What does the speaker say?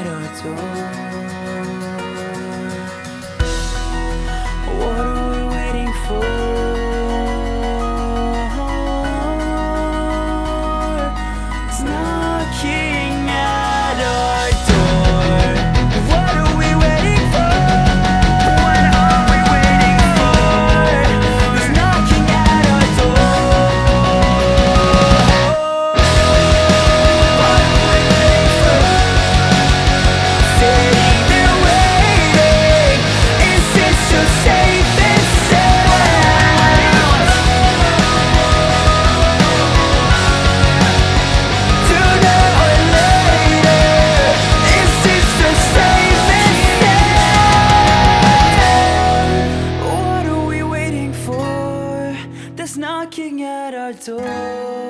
at our door. What are we waiting for? It's knocking at our door. What are we waiting for? What are we waiting for? It's knocking at our door. What are we waiting for? Sitting there waiting. Is this so safe and sound? Sooner or later, is this so safe and sound? What are we waiting for? That's knocking at our door.